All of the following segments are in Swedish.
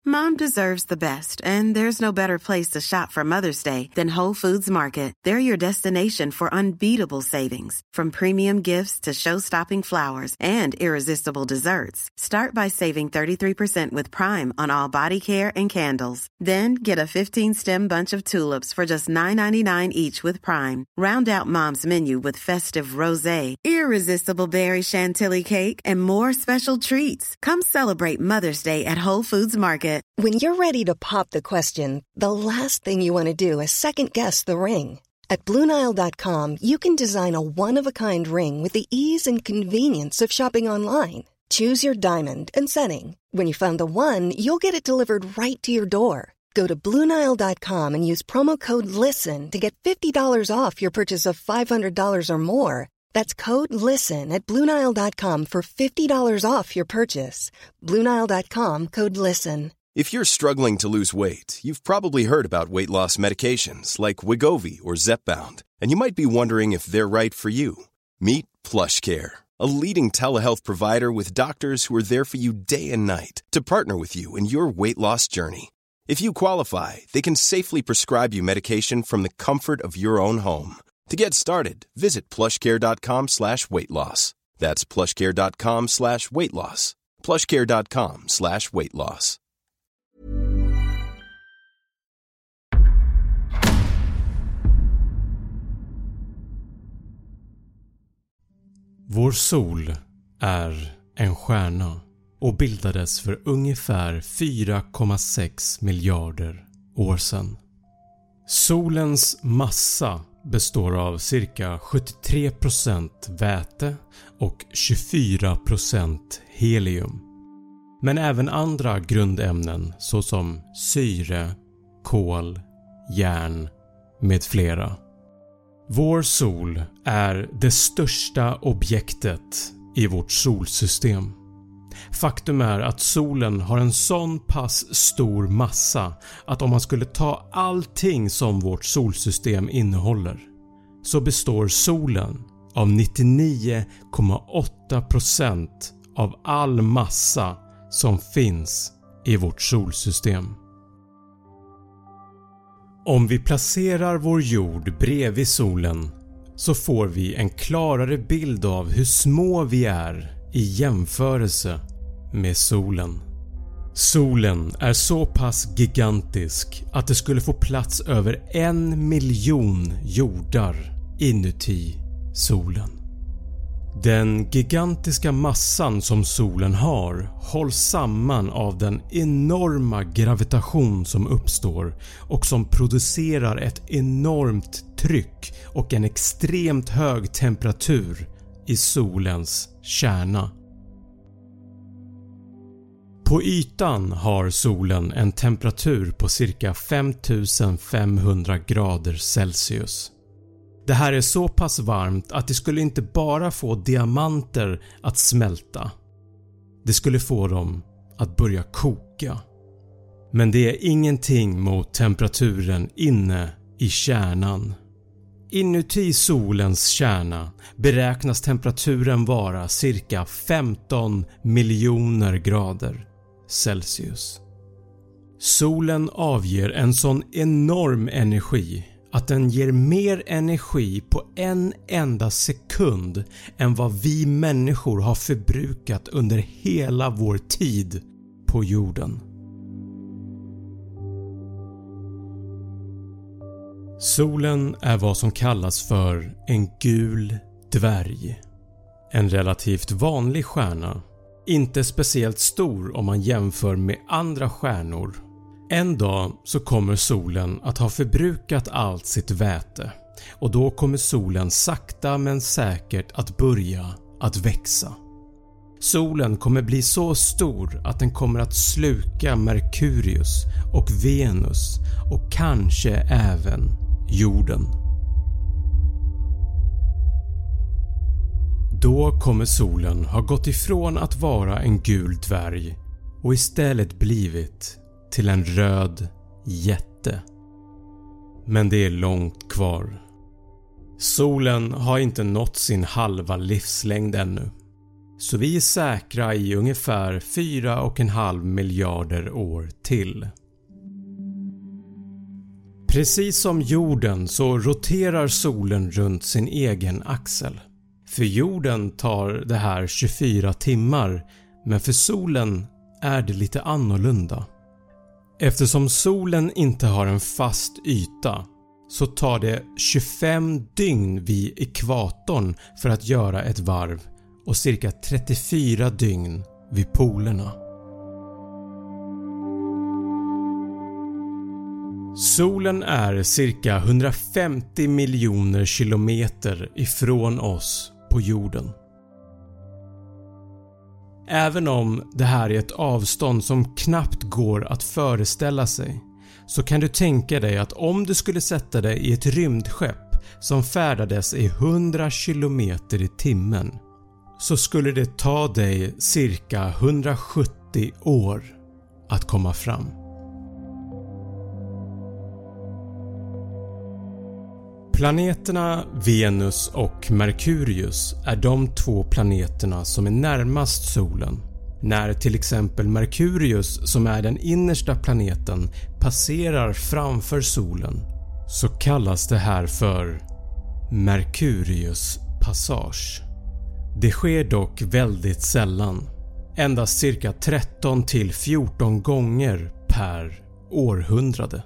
Mom deserves the best, and there's no better place to shop for Mother's Day than Whole Foods Market. They're your destination for unbeatable savings, from premium gifts to show-stopping flowers and irresistible desserts. Start by saving 33% with Prime on all body care and candles. Then get a 15-stem bunch of tulips for just $9.99 each with Prime. Round out Mom's menu with festive rosé, irresistible berry chantilly cake, and more special treats. Come celebrate Mother's Day at Whole Foods Market. When you're ready to pop the question, the last thing you want to do is second-guess the ring. At BlueNile.com, you can design a one-of-a-kind ring with the ease and convenience of shopping online. Choose your diamond and setting. When you find the one, you'll get it delivered right to your door. Go to BlueNile.com and use promo code LISTEN to get $50 off your purchase of $500 or more. That's code LISTEN at BlueNile.com for $50 off your purchase. BlueNile.com, code LISTEN. If you're struggling to lose weight, you've probably heard about weight loss medications like Wegovy or Zepbound, and you might be wondering if they're right for you. Meet PlushCare, a leading telehealth provider with doctors who are there for you day and night to partner with you in your weight loss journey. If you qualify, they can safely prescribe you medication from the comfort of your own home. To get started, visit plushcare.com/weightloss. That's plushcare.com/weightloss. plushcare.com/weightloss. Vår sol är en stjärna och bildades för ungefär 4,6 miljarder år sedan. Solens massa består av cirka 73% väte och 24% helium. Men även andra grundämnen såsom syre, kol, järn med flera. Vår sol är det största objektet i vårt solsystem. Faktum är att solen har en sån pass stor massa att om man skulle ta allting som vårt solsystem innehåller så består solen av 99,8% av all massa som finns i vårt solsystem. Om vi placerar vår jord bredvid solen så får vi en klarare bild av hur små vi är i jämförelse med solen. Solen är så pass gigantisk att det skulle få plats över 1 miljon jordar inuti solen. Den gigantiska massan som solen har hålls samman av den enorma gravitation som uppstår och som producerar ett enormt tryck och en extremt hög temperatur i solens kärna. På ytan har solen en temperatur på cirka 5500 grader Celsius. Det här är så pass varmt att det skulle inte bara få diamanter att smälta. Det skulle få dem att börja koka. Men det är ingenting mot temperaturen inne i kärnan. Inuti solens kärna beräknas temperaturen vara cirka 15 miljoner grader Celsius. Solen avger en sån enorm energi att den ger mer energi på en enda sekund än vad vi människor har förbrukat under hela vår tid på jorden. Solen är vad som kallas för en gul dvärg. En relativt vanlig stjärna, inte speciellt stor om man jämför med andra stjärnor. En dag så kommer solen att ha förbrukat allt sitt väte och då kommer solen sakta men säkert att börja att växa. Solen kommer bli så stor att den kommer att sluka Merkurius och Venus och kanske även jorden. Då kommer solen ha gått ifrån att vara en gul dvärg och istället blivit till en röd jätte. Men det är långt kvar. Solen har inte nått sin halva livslängd ännu. så vi är säkra i ungefär 4,5 miljarder år till. Precis som jorden så roterar solen runt sin egen axel. För jorden tar det här 24 timmar, men för solen är det lite annorlunda. Eftersom solen inte har en fast yta så tar det 25 dygn vid ekvatorn för att göra ett varv och cirka 34 dygn vid polerna. Solen är cirka 150 miljoner kilometer ifrån oss på jorden. Även om det här är ett avstånd som knappt går att föreställa sig, så kan du tänka dig att om du skulle sätta dig i ett rymdskepp som färdades i 100 km i timmen, så skulle det ta dig cirka 170 år att komma fram. Planeterna Venus och Merkurius är de två planeterna som är närmast solen. När till exempel Merkurius, som är den innersta planeten, passerar framför solen så kallas det här för Merkurius passage. Det sker dock väldigt sällan, endast cirka 13 till 14 gånger per århundrade.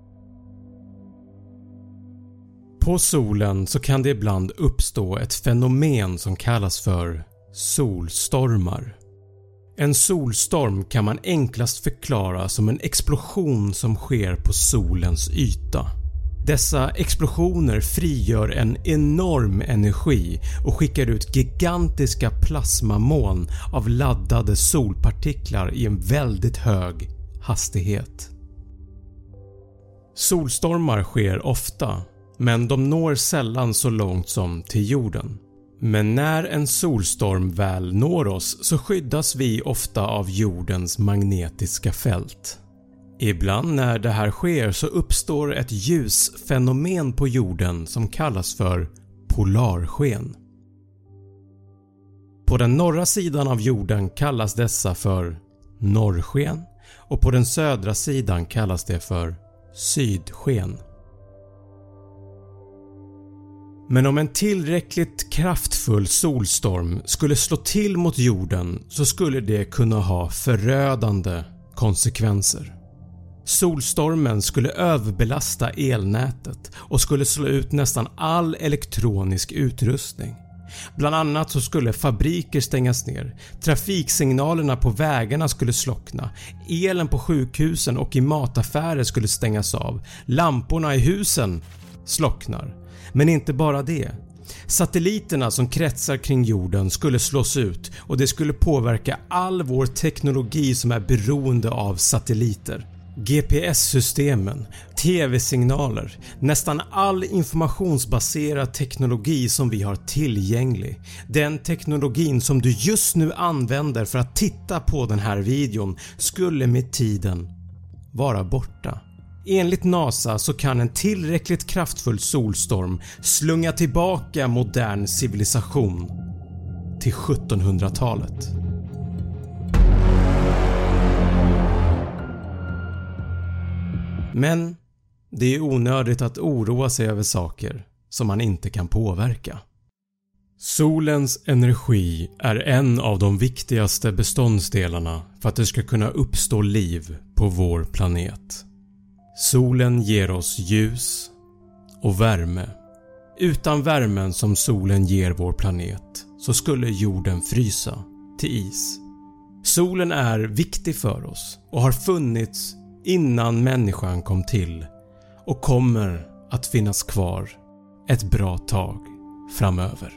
På solen så kan det ibland uppstå ett fenomen som kallas för solstormar. En solstorm kan man enklast förklara som en explosion som sker på solens yta. Dessa explosioner frigör en enorm energi och skickar ut gigantiska plasmamoln av laddade solpartiklar i en väldigt hög hastighet. Solstormar sker ofta, men de når sällan så långt som till jorden. Men när en solstorm väl når oss så skyddas vi ofta av jordens magnetiska fält. Ibland när det här sker så uppstår ett ljusfenomen på jorden som kallas för polarsken. På den norra sidan av jorden kallas dessa för norrsken och på den södra sidan kallas det för sydsken. Men om en tillräckligt kraftfull solstorm skulle slå till mot jorden så skulle det kunna ha förödande konsekvenser. Solstormen skulle överbelasta elnätet och skulle slå ut nästan all elektronisk utrustning. Bland annat så skulle fabriker stängas ner, trafiksignalerna på vägarna skulle slockna, elen på sjukhusen och i mataffärer skulle stängas av, lamporna i husen slocknar. Men inte bara det. Satelliterna som kretsar kring jorden skulle slås ut och det skulle påverka all vår teknologi som är beroende av satelliter. GPS-systemen, tv-signaler, nästan all informationsbaserad teknologi som vi har tillgänglig. Den teknologin som du just nu använder för att titta på den här videon skulle med tiden vara borta. Enligt NASA så kan en tillräckligt kraftfull solstorm slunga tillbaka modern civilisation till 1700-talet. Men det är onödigt att oroa sig över saker som man inte kan påverka. Solens energi är en av de viktigaste beståndsdelarna för att det ska kunna uppstå liv på vår planet. Solen ger oss ljus och värme. Utan värmen som solen ger vår planet så skulle jorden frysa till is. Solen är viktig för oss och har funnits innan människan kom till och kommer att finnas kvar ett bra tag framöver.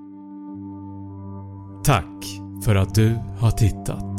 Tack för att du har tittat.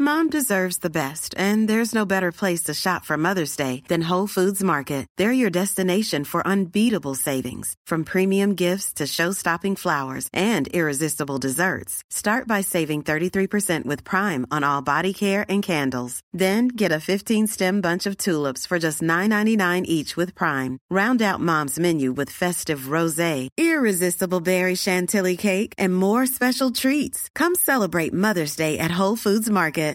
Mom deserves the best, and there's no better place to shop for Mother's Day than Whole Foods Market. They're your destination for unbeatable savings, from premium gifts to show-stopping flowers and irresistible desserts. Start by saving 33% with Prime on all body care and candles. Then get a 15-stem bunch of tulips for just $9.99 each with Prime. Round out Mom's menu with festive rosé, irresistible berry chantilly cake, and more special treats. Come celebrate Mother's Day at Whole Foods Market.